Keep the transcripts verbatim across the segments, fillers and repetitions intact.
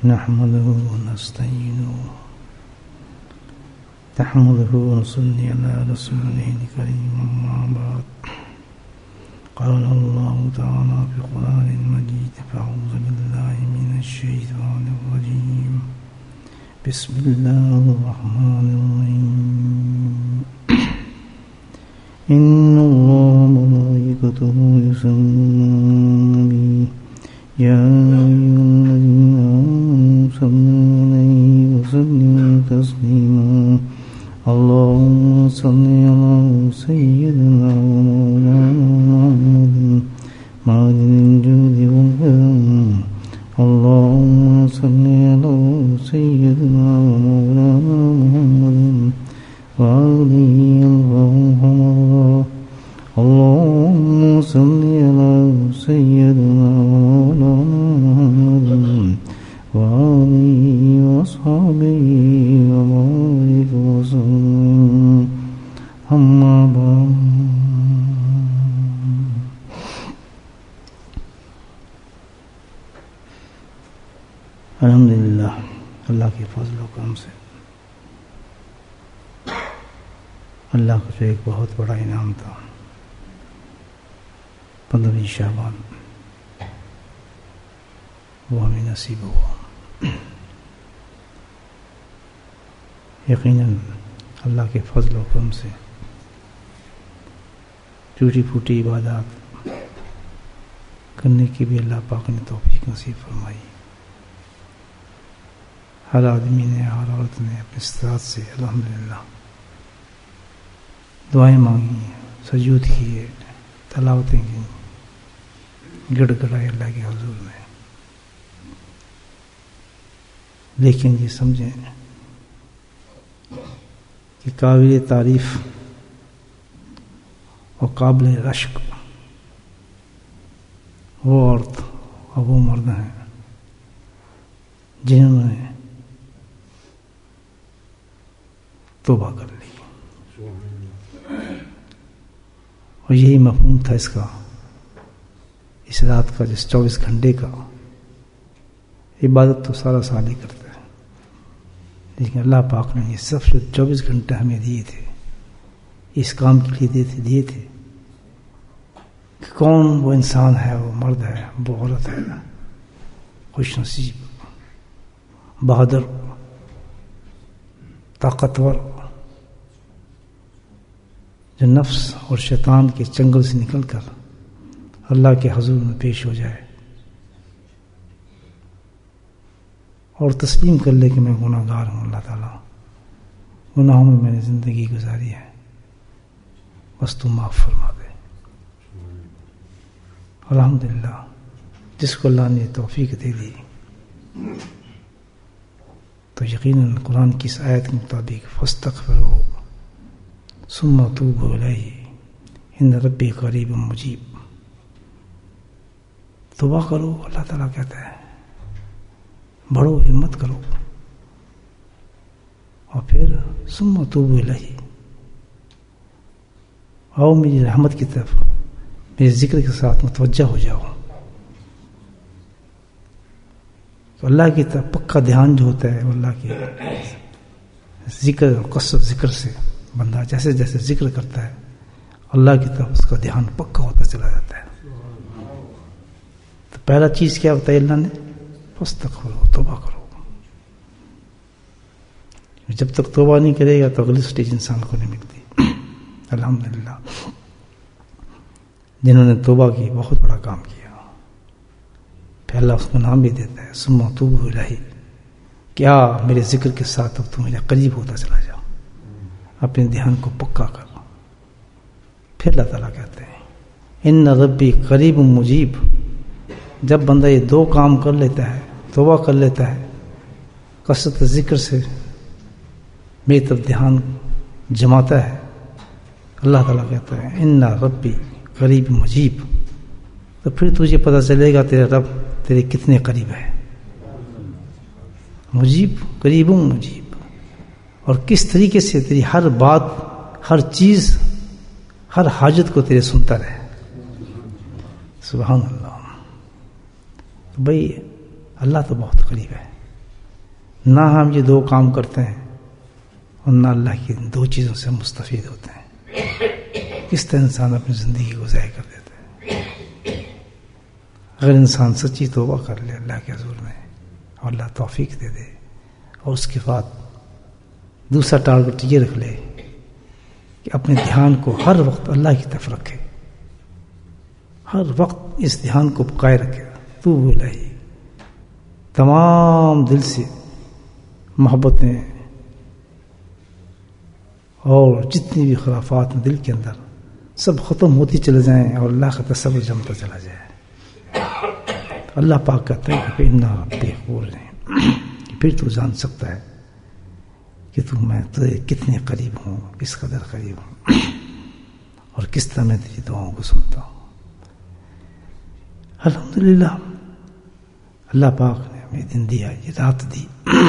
نحمده ونستعينه نحمده ونصلي على رسوله الكريم أما بعد قال الله تعالى في القرآن المجيد فأعوذ بالله من الشيطان الرجيم بسم الله الرحمن الرحيم إن الله وملائكته يصلون يا أيها الذين آمنوا صلوا عليه وسلموا تسليما اللهم صل على سيدنا ومولانا محمد معدن الجود والكرم اللهم صل على سيدنا ومولانا محمد وآله الغفور اللهم صل على سيدنا ومولانا محمد وآله وأصحابه وبارك وسلم أما بعد الحمدللہ اللہ کے فضل و کرم سے اللہ کا جو ایک بہت بڑا انعام تھا پندرہویں شعبان وہ ہمیں نصیب ہوا. یقیناً اللہ کے فضل و کرم سے ٹوٹی پھوٹی عبادات کرنے کی بھی اللہ پاک نے توفیق نصیب فرمائی. ہر آدمی نے ہر عورت نے اپنے استطاعت سے الحمدللہ دعائیں مانگی، سجود کیے، تلاوتیں کی، گڑ گڑائے اللہ کے حضور میں. لیکن یہ سمجھیں کہ قابل تعریف اور قابل رشک وہ عورت اور وہ مرد ہیں جنہوں نے توبہ کر لی. اور یہی مفہوم تھا اس کا، اس رات کا، جس چوبیس گھنٹے کا. عبادت تو سارا سال ہی کرتا ہے، لیکن اللہ پاک نے یہ سب جو چوبیس گھنٹے ہمیں دیے تھے اس کام کے لیے دیے تھے دیے تھے کہ کون وہ انسان ہے، وہ مرد ہے، وہ عورت ہے، خوش نصیب، بہادر، طاقتور، جو نفس اور شیطان کے چنگل سے نکل کر اللہ کے حضور میں پیش ہو جائے اور تسلیم کر لے کہ میں گناہ گار ہوں، اللہ تعالیٰ گناہوں میں میں نے زندگی گزاری ہے، بس تو معاف فرما دے. الحمدللہ جس کو اللہ نے توفیق دے دی تو یقیناً قرآن کی اس آیت کے مطابق فاستغفروا ثم توبوا الیہ ان ربی قریب مجیب. توبہ کرو، اللہ تعالیٰ کہتا ہے، بڑھو، ہمت کرو، اور پھر ثم توبوا الیہ، آؤ میری رحمت کی طرف، میرے ذکر کے ساتھ متوجہ ہو جاؤ. تو اللہ کی طرف پکا دھیان جو ہوتا ہے وہ اللہ کے ذکر اور قصد ذکر سے بندہ جیسے جیسے ذکر کرتا ہے اللہ کی طرف اس کا دھیان پکا ہوتا چلا جاتا ہے. تو پہلا چیز کیا بتائی اللہ نے؟ فاستغفروا، توبہ کرو. جب تک توبہ نہیں کرے گا تو اگلی سٹیج انسان کو نہیں ملتی. الحمدللہ جنہوں نے توبہ کی بہت بڑا کام کیا. پھر اللہ اس کو نام بھی دیتا ہے ثم توبوا الیہ، کیا میرے ذکر کے ساتھ اب تو میرے قریب ہوتا چلا جاؤ، اپنے دھیان کو پکا کر. پھر اللہ تعالیٰ کہتے ہیں ان ربی قریب مجیب. جب بندہ یہ دو کام کر لیتا ہے، توبہ کر لیتا ہے، کثرت ذکر سے میری طرف دھیان جماتا ہے، اللہ تعالیٰ کہتا ہے ان ربی قریب مجیب. تو پھر تجھے پتہ چلے گا تیرا رب تیرے کتنے قریب ہے. مجیب، قریب مجیب، اور کس طریقے سے تیری ہر بات، ہر چیز، ہر حاجت کو تیرے سنتا رہے. سبحان اللہ. بھائی اللہ تو بہت قریب ہے. نہ ہم یہ دو کام کرتے ہیں اور نہ اللہ کی دو چیزوں سے مستفید ہوتے ہیں، کس طرح انسان اپنی زندگی کو ضائع کر دیتا ہے۔ اگر انسان سچی توبہ کر لے اللہ کے حضور میں اور اللہ توفیق دے دے، اور اس کے بعد دوسرا ٹارگٹ یہ رکھ لے کہ اپنے دھیان کو ہر وقت اللہ کی طرف رکھے، ہر وقت اس دھیان کو پکائے رکھے، تو الہی، تمام دل سے محبتیں اور جتنی بھی خرافات ہیں دل کے اندر سب ختم ہوتی چلے جائیں اور اللہ کا تصور جمتا چلا جائے۔ اللہ پاک کہتا ہے کہ انا ربی غفور رحیم، پھر تو جان سکتا ہے کہ تو میں تجھے کتنے قریب ہوں، کس قدر قریب ہوں، اور کس طرح میں تیری دعاؤں کو سنتا ہوں۔ الحمدللہ اللہ پاک نے ہمیں دن دیا، یہ رات دی،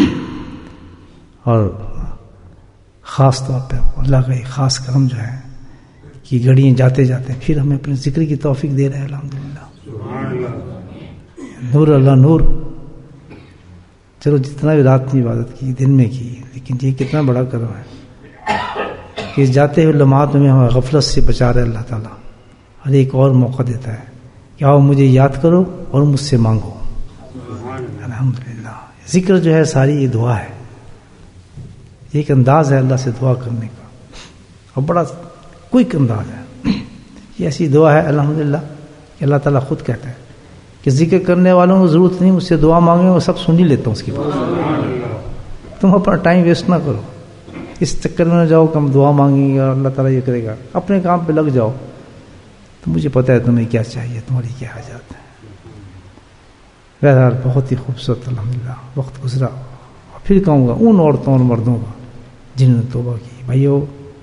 اور خاص طور پہ اللہ کا ایک خاص کرم جو ہے کہ گھڑیاں جاتے جاتے پھر ہمیں اپنے ذکر کی توفیق دے رہے ہیں۔ الحمدللہ نور اللہ نور۔ چلو جتنا بھی رات میں عبادت کی، دن میں کی، لیکن یہ کتنا بڑا کرم ہے کہ جاتے ہوئے لمحات میں ہمیں غفلت سے بچا رہے اللہ تعالیٰ، اور ایک اور موقع دیتا ہے کہ آؤ مجھے یاد کرو اور مجھ سے مانگو۔ الحمدللہ ذکر جو ہے ساری یہ دعا ہے، ایک انداز ہے اللہ سے دعا کرنے کا، اور بڑا کوئک انداز ہے۔ یہ ایسی دعا ہے الحمدللہ کہ اللہ تعالیٰ خود کہتا ہے کہ ذکر کرنے والوں کو ضرورت نہیں مجھ سے دعا مانگے، وہ سب سن ہی لیتا ہوں اس کی بات۔ تم اپنا ٹائم ویسٹ نہ کرو، اس چکر میں نہ جاؤ کہ ہم دعا مانگیں گے اور اللہ تعالیٰ یہ کرے گا، اپنے کام پہ لگ جاؤ۔ تو مجھے پتہ ہے تمہیں کیا چاہیے، تمہاری کیا حاجات ہے۔ بہرحال بہت ہی خوبصورت الحمدللہ وقت گزرا، اور پھر کہوں گا ان عورتوں اور مردوں کا جنہوں نے توبہ کی، بھائیو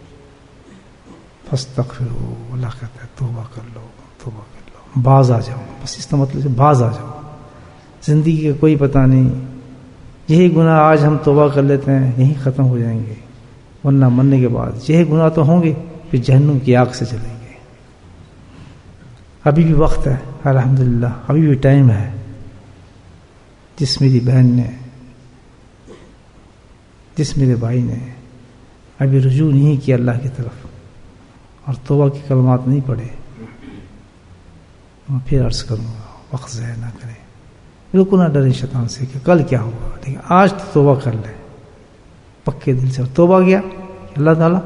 فاستغفروا، اللہ کہتا ہے توبہ کر لو، توبہ کر لو، باز آ جاؤ، بس اس کا مطلب ہے باز آ جاؤ۔ زندگی کا کوئی پتہ نہیں، یہی گناہ آج ہم توبہ کر لیتے ہیں یہی ختم ہو جائیں گے، ورنہ مرنے کے بعد یہی گناہ تو ہوں گے، پھر جہنم کی آگ سے چلیں گے۔ ابھی بھی وقت ہے الحمدللہ، ابھی بھی ٹائم ہے۔ جس میری بہن نے، جس میرے بھائی نے ابھی رجوع نہیں کیا اللہ کی طرف اور توبہ کے کلمات نہیں پڑھے، میں پھر عرض کروں گا وقت ضائع نہ کرے، بالکل نہ ڈرے شیطان سے کہ کل کیا ہوگا، لیکن آج تو توبہ کر لے پکے دل سے۔ توبہ کیا اللہ تعالیٰ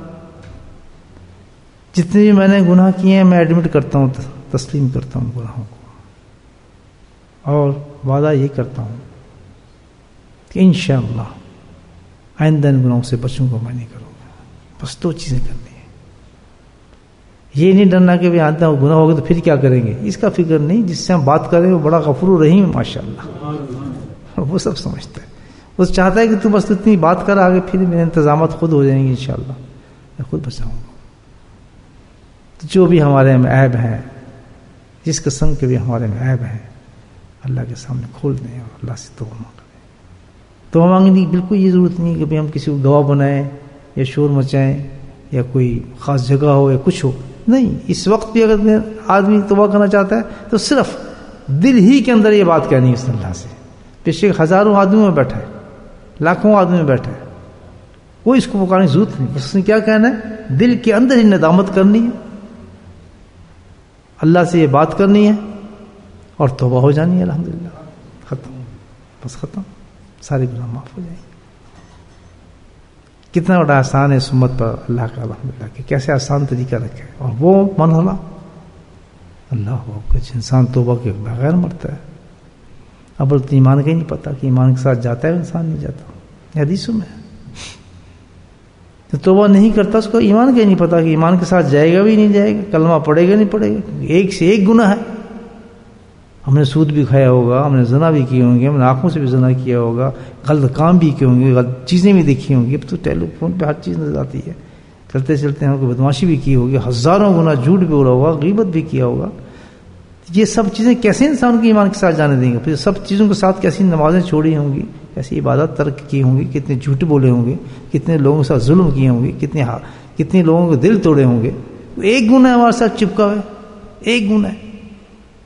جتنے بھی میں نے گناہ کیے ہیں میں ایڈمٹ کرتا ہوں، تسلیم کرتا ہوں گناہوں کو، اور وعدہ یہ کرتا ہوں کہ انشاءاللہ آئندہ ان گناہوں سے بچوں کو میں نہیں کروں گا۔ بس دو چیزیں کرنی ہیں، یہ نہیں ڈرنا کہ بھی آئندہ گناہ ہوگا تو پھر کیا کریں گے، اس کا فکر نہیں۔ جس سے ہم بات کریں وہ بڑا غفور رحیم ہے ماشاءاللہ، وہ سب سمجھتا ہے، وہ چاہتا ہے کہ تم بس اتنی بات کر، آگے پھر میرے انتظامات خود ہو جائیں گے انشاءاللہ، میں خود بچاؤں گا۔ تو جو بھی ہمارے میں عیب ہیں، جس قسم کے بھی ہمارے میں عیب ہیں، اللہ کے سامنے کھول دیں اور اللہ سے توبہ مانگیں۔ توبہ مانگنے کی بالکل یہ ضرورت نہیں کہ ہم کسی کو گواہ بنائیں یا شور مچائیں یا کوئی خاص جگہ ہو یا کچھ ہو، نہیں۔ اس وقت بھی اگر آدمی توبہ کرنا چاہتا ہے تو صرف دل ہی کے اندر یہ بات کہنی ہے اس اللہ سے، بے شک ہزاروں آدمیوں میں بیٹھا ہے، لاکھوں آدمی میں بیٹھا ہے، کوئی اس کو پکارنے کی ضرورت نہیں، بس اس نے کیا کہنا ہے، دل کے اندر ہی ندامت کرنی ہے، اللہ سے یہ بات کرنی ہے اور توبہ ہو جانی ہے۔ الحمدللہ ختم، بس ختم، سارے گناہ معاف ہو جائیں گے۔ کتنا بڑا آسان ہے اس امت پر اللہ کا الحمدللہ کہ کیسے آسان طریقہ رکھے، اور وہ مرحلہ اللہ ہو کچھ انسان توبہ کے بغیر مرتا ہے۔ اب تو ایمان کا ہی نہیں پتا کہ ایمان کے ساتھ جاتا ہے انسان نہیں جاتا، حدیثوں میں تو توبہ نہیں کرتا اس کو ایمان کا ہی نہیں پتا کہ ایمان کے ساتھ جائے گا بھی نہیں جائے گا، کلمہ پڑے گا نہیں پڑے گا، ایک سے ایک گناہ ہے۔ ہم نے سود بھی کھایا ہوگا، ہم نے زنا بھی کیے ہوں گے، ہم نے آنکھوں سے بھی زنا کیا ہوگا، غلط کام بھی کیے ہوں گے، غلط چیزیں بھی دیکھی ہوں گی۔ اب تو ٹیلی فون پہ ہر چیز نظر آتی ہے، چلتے چلتے ہم کو بدماشی بھی کی ہوگی، ہزاروں گنا جھوٹ بھی بولا ہوگا، غیبت بھی کیا ہوگا۔ یہ سب چیزیں کیسے انسان کو ایمان کے ساتھ جانے دیں گے؟ پھر سب چیزوں کے ساتھ کیسی نمازیں چھوڑی ہوں گی، کیسی عبادت ترک کی ہوں گی، کتنے جھوٹ بولے ہوں گے، کتنے لوگوں کے ساتھ ظلم کیے ہوں گے، کتنے کتنے لوگوں کے دل توڑے ہوں گے۔ ایک گناہ ہمارے ساتھ چپکا ہے، ایک گناہ ہے،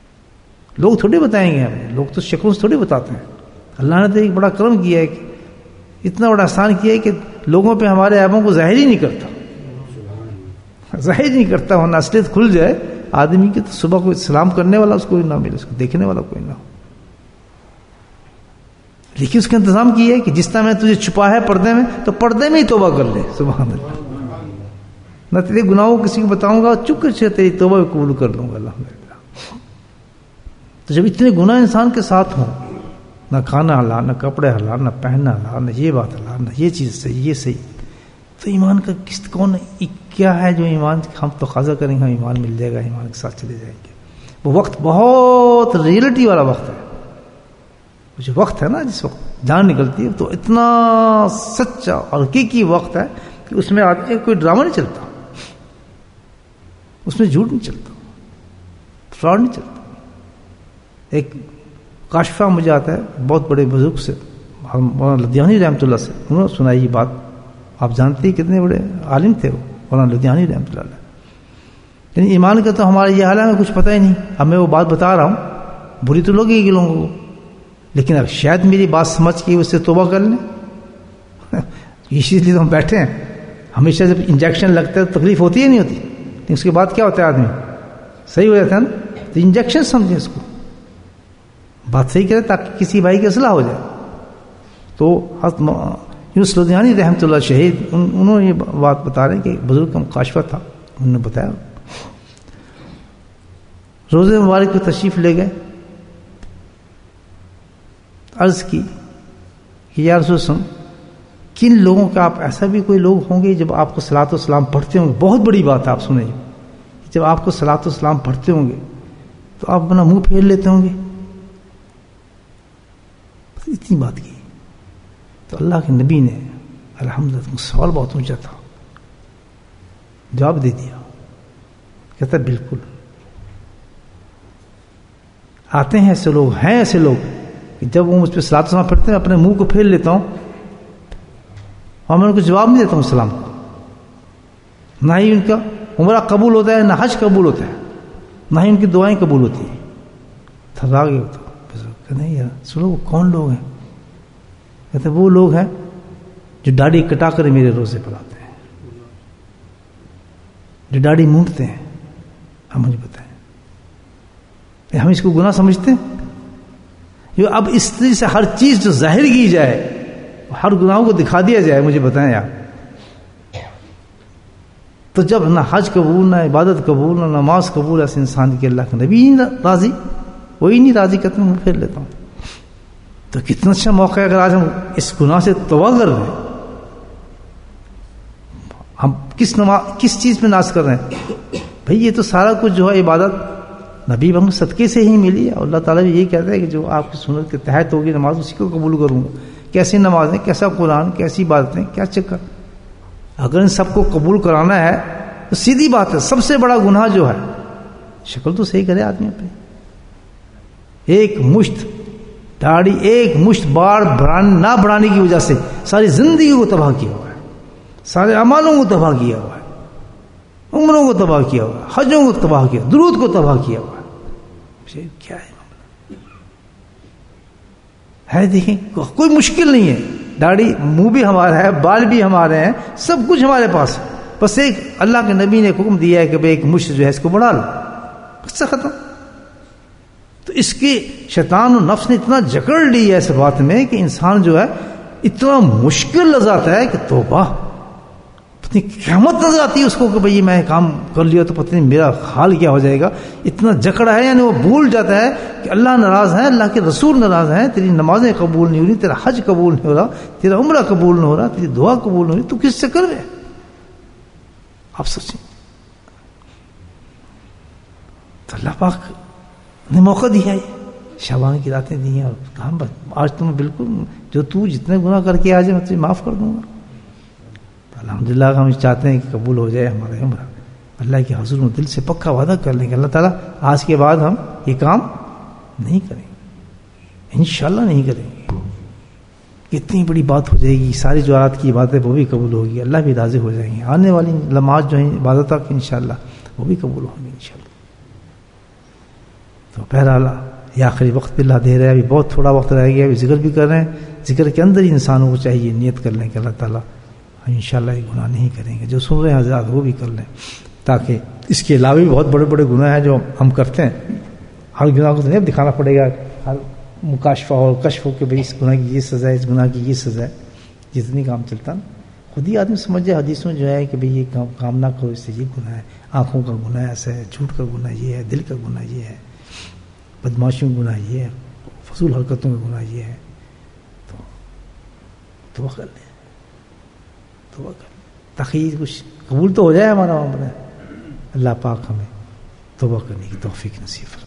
لوگ تھوڑے بتائیں گے ہمیں، لوگ تو شکلوں سے تھوڑے بتاتے ہیں۔ اللہ نے تو ایک بڑا کرم کیا ہے کہ اتنا بڑا احسان کیا ہے کہ لوگوں پہ ہمارے عیبوں کو ظاہر ہی نہیں کرتا، ظاہر نہیں کرتا، ورنہ اصلیت کھل جائے آدمی کی تو صبح کو سلام کرنے والا اس کو نہ ملے، اس کو دیکھنے والا کوئی نہ ہو. لیکن اس کا انتظام کیا ہے کہ جس طرح میں تجھے چھپا ہے پردے میں، تو پردے میں ہی توبہ کر لے. سبحان اللہ. نہ تیرے گناہوں کو کسی کو بتاؤں گا، چپ سے تیری توبہ قبول کر لوں گا الحمدللہ. تو جب اتنے گناہ انسان کے ساتھ ہوں، نہ کھانا حلال، نہ کپڑے حلال، نہ پہننا حلال، نہ یہ بات حلال، نہ یہ چیز صحیح، یہ صحیح، تو ایمان کا کس کون کیا ہے جو ایمان ہم تقاضا کریں گے ہم ایمان مل جائے گا، ایمان کے ساتھ چلے جائیں گے. وہ وقت بہت ریئلٹی والا وقت ہے. وہ جو وقت ہے نا جس وقت جان نکلتی ہے، تو اتنا سچا اور حقیقی وقت ہے کہ اس میں آدمی کوئی ڈرامہ نہیں چلتا، اس میں جھوٹ نہیں چلتا، فراڈ نہیں چلتا. ایک کاشفہ مجھے آتا ہے بہت بڑے بزرگ سے، مولانا لدھیانی رحمۃ اللہ سے، انہوں نے سنائی یہ بات. آپ جانتے ہیں کتنے بڑے عالم تھے وہ مولانا لدھیانی رحمۃ اللہ علیہ. یعنی ایمان کا تو ہمارے یہ حال ہے کچھ پتہ ہی نہیں. اب میں وہ بات بتا رہا ہوں، بری تو لگے گی لوگوں کو، لیکن اب شاید میری بات سمجھ کے اس سے توبہ کر لیں. اسی لیے تو ہم بیٹھے ہیں. ہمیشہ جب انجیکشن لگتا ہے تو تکلیف ہوتی ہے نہیں ہوتی، لیکن اس کے بعد کیا ہوتا ہے آدمی صحیح ہو جاتا ہے نا. تو انجیکشن سمجھیں اس کو، بات صحیح کرے تاکہ کسی بھائی کی اصلاح ہو جائے. تو یونس لدھیانی رحمۃ اللہ شہید ان, انہوں نے یہ بات بتا رہے ہیں کہ بزرگ کا مکاشفہ تھا. انہوں نے بتایا روزے مبارک کو تشریف لے گئے، عرض کی کہ یا رسول اللہ، کن لوگوں کا آپ ایسا بھی کوئی لوگ ہوں گے جب آپ کو صلاۃ و سلام پڑھتے ہوں گے، بہت بڑی بات ہے آپ سنیں، جب آپ کو صلاۃ و سلام پڑھتے ہوں گے تو آپ اپنا منہ پھیر لیتے ہوں گے. اتنی بات کی تو اللہ کے نبی نے الحمدللہ، سوال بہت اونچا تھا، جواب دے دیا. کہتا بالکل آتے ہیں ایسے لوگ، ہیں ایسے لوگ کہ جب وہ مجھ پہ صلاۃ و سلام پڑھتے ہیں اپنے منہ کو پھیر لیتا ہوں اور میں ان کو جواب نہیں دیتا ہوں سلام کو. نہ ہی ان کا عمرہ قبول ہوتا ہے، نہ حج قبول ہوتا ہے، نہ ہی ان کی دعائیں قبول ہوتی ہیں. تھرا گئے ہوتا نہیں یار. سنو وہ کون لوگ ہیں؟ کہتے وہ لوگ ہیں جو داڑھی کٹا کر میرے روزے پڑھاتے ہیں، جو داڑھی مونڈتے ہیں. ہم مجھے بتائیں ہم اس کو گناہ سمجھتے ہیں؟ جو اب اس طرح سے ہر چیز جو ظاہر کی جائے، ہر گناہوں کو دکھا دیا جائے، مجھے بتائیں یار. تو جب نہ حج قبول، نہ عبادت قبول، نہ نماز قبول، ایسے انسان کے اللہ کا نبی ہی راضی، وہی نہیں راضی کرتے میں پھیر لیتا ہوں. تو کتنا اچھا موقع ہے اگر آج ہم اس گناہ سے توبہ کر رہے ہیں. ہم کس نماز کس چیز پہ ناز کر رہے ہیں؟ بھئی یہ تو سارا کچھ جو ہے عبادت نبی بہن صدقے سے ہی ملی ہے. اور اللہ تعالیٰ بھی یہی کہتا ہے کہ جو آپ کی سنت کے تحت ہوگی نماز اسی کو قبول کروں گا. کیسی نمازیں، کیسا قرآن، کیسی عبادتیں، کیا چکر. اگر ان سب کو قبول کرانا ہے تو سیدھی بات ہے، سب سے بڑا گناہ جو ہے شکل تو صحیح کرے آدمی اپنی. ایک مشت داڑھی، ایک مشت بار بران نہ بڑھانے کی وجہ سے ساری زندگی کو تباہ کیا ہوا ہے، سارے اعمالوں کو تباہ کیا ہوا ہے، عمروں کو تباہ کیا ہوا ہے، حجوں کو تباہ کیا، درود کو تباہ کیا ہوا ہے. کیا ہے ہے دیکھیں کوئی مشکل نہیں ہے. داڑھی، منہ بھی ہمارا ہے، بال بھی ہمارے ہیں، سب کچھ ہمارے پاس ہے. بس ایک اللہ کے نبی نے حکم دیا ہے کہ بھئی ایک مشت جو ہے اس کو بڑھا لو، بس سے ختم. تو اس کی شیطان و نفس نے اتنا جکڑ لی ہے اس بات میں کہ انسان جو ہے اتنا مشکل نظر آتا ہے کہ توبہ، پتہ نہیں قیامت نظر آتی ہے اس کو کہ بھئی میں کام کر لیا تو پتہ نہیں میرا حال کیا ہو جائے گا. اتنا جکڑا ہے، یعنی وہ بھول جاتا ہے کہ اللہ ناراض ہے، اللہ کے رسول ناراض ہیں، تیری نمازیں قبول نہیں ہو رہی، تیرا حج قبول نہیں ہو رہا، تیرا عمرہ قبول نہیں ہو رہا، تیری دعا قبول نہیں ہو رہی، تو کس سے کر رہے؟ آپ سوچیں. تو اللہ پاک نے موقع دیا ہے، شعبان کی راتیں دی ہیں، اور کہاں آج تم بالکل جو تو جتنے گناہ کر کے آ جائے میں تجھے معاف کر دوں گا. تو الحمدللہ ہم چاہتے ہیں کہ قبول ہو جائے ہمارا عمرہ. اللہ کے حضور میں دل سے پکا وعدہ کر لیں کہ اللہ تعالیٰ آج کے بعد ہم یہ کام نہیں کریں گے، انشاءاللہ نہیں کریں گے. کتنی بڑی بات ہو جائے گی، ساری جو رات کی عبادتیں وہ بھی قبول ہوگی، اللہ بھی راضی ہو جائیں گے. آنے والی لمحات جو ہیں عبادت کی انشاءاللہ وہ بھی قبول ہوں گی انشاءاللہ. تو بہرحال یہ آخری وقت بھی اللہ دے رہا ہے، ابھی بہت تھوڑا وقت رہ گیا، ابھی ذکر بھی کر رہے ہیں. ذکر کے اندر ہی انسانوں کو چاہیے نیت کر لیں کہ اللہ تعالیٰ ہم انشاءاللہ یہ گناہ نہیں کریں گے. جو سن رہے ہیں حضرات وہ بھی کر لیں، تاکہ اس کے علاوہ بھی بہت بڑے بڑے گناہ ہیں جو ہم کرتے ہیں. ہر گناہ کو تو نہیں دکھانا پڑے گا، ہر مکاشفہ اور کشف ہو کہ بھئی اس گناہ کی یہ سزا ہے، اس گناہ کی یہ سزا ہے. جتنی کام چلتا نا خود ہی آدمی سمجھ جائے حدیثوں جو ہے کہ بھئی یہ کام کام نہ کرو، اس سے یہ گناہ ہے، آنکھوں کا گناہ ایسا ہے، جھوٹ کا گناہ یہ ہے، دل کا گناہ یہ ہے، بدماشیوں کا گناہ یہ ہے، فضول حرکتوں کا گناہ یہ ہے. تو توبہ کر لیں، توبہ کر لیں تاکہ کچھ قبول تو ہو جائے ہمارا معاملہ. اللہ پاک ہمیں توبہ کرنے کی توفیق نصیب فرمائے.